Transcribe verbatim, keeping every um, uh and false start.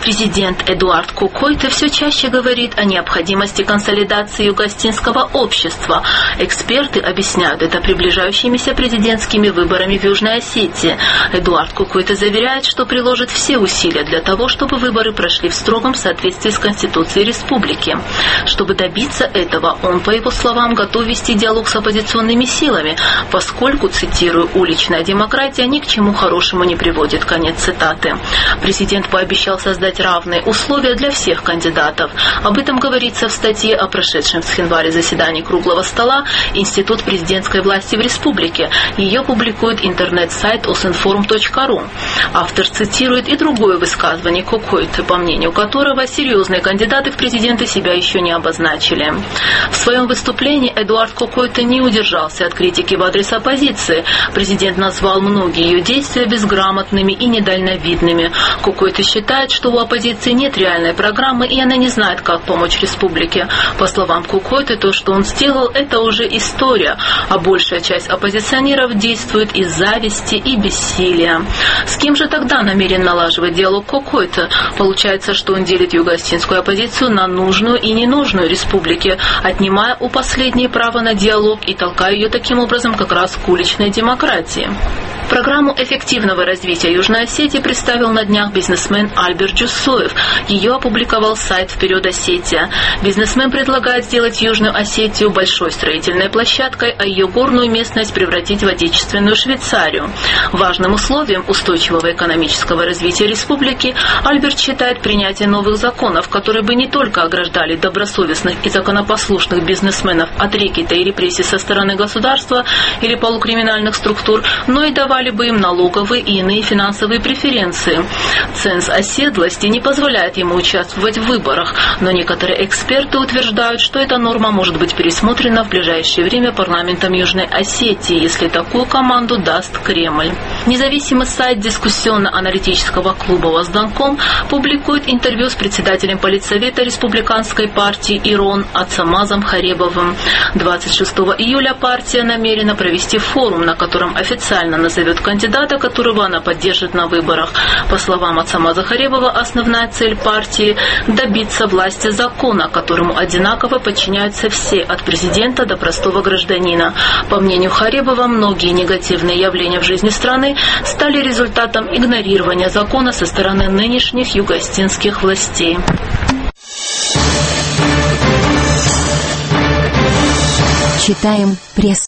Президент Эдуард Кокойте все чаще говорит о необходимости консолидации югоостинского общества. Эксперты объясняют это приближающимися президентскими выборами в Южной Осетии. Эдуард Кокойте заверяет, что приложит все усилия для того, чтобы выборы прошли в строгом соответствии с Конституцией республики. Чтобы добиться этого, он, по его словам, готов вести диалог с оппозиционными силами, поскольку, цитирую, «уличная демократия ни к чему хорошему не приводит». Конец цитаты. Президент пообещал создать равные условия для всех кандидатов. Об этом говорится в статье о прошедшем с января заседании круглого стола «Институт президентской власти в республике». Ее публикует интернет-сайт осинформ точка ру. Автор цитирует и другое высказывание Кокойте, по мнению которого серьезные кандидаты в президенты себя еще не обозначили. В своем выступлении Эдуард Кокойте не удержался от критики в адрес оппозиции. Президент назвал многие ее действия безграмотными и недальновидными. Кокойте считает, что у оппозиции нет реальной программы, и она не знает, как помочь республике. По словам Кокойте, то, что он сделал, это уже история, а большая часть оппозиционеров действует из зависти и бессилия. С кем же тогда намерен налаживать диалог Кокойте? Получается, что он делит югоостинскую оппозицию на нужную и ненужную республики, отнимая у последней право на диалог и толкая ее таким образом как раз к уличной демократии. Программу эффективного развития Южной Осетии представил на днях бизнесмен Альберт Джусоев. Ее опубликовал сайт «Вперед, Осетия». Бизнесмен предлагает сделать Южную Осетию большой строительной площадкой, а ее горную местность превратить в отечественную Швейцарию. Важным условием устойчивого экономического развития республики Альберт считает принятие новых законов, которые бы не только ограждали добросовестных и законопослушных бизнесменов от рекета и репрессий со стороны государства или полукриминальных структур, но и давали бы им налоговые и иные финансовые преференции. Ценз оседлости не позволяет ему участвовать в выборах, но некоторые эксперты утверждают, что эта норма может быть пересмотрена в ближайшее время парламентом Южной Осетии, если такую команду даст Кремль. Независимый сайт дискуссионно-аналитического клуба «Возданком» публикует интервью с председателем политсовета республиканской партии «Ирон» Ацамазом Харебовым. двадцать шестого июля партия намерена провести форум, на котором официально назовет кандидата, которого она поддержит на выборах. По словам Ацамаза Харебова, основная цель партии – добиться власти закона, которому одинаково подчиняются все, от президента до простого гражданина. По мнению Харебова, многие негативные явления в жизни страны стали результатом игнорирования закона со стороны нынешних югоостинских властей. Читаем пресс.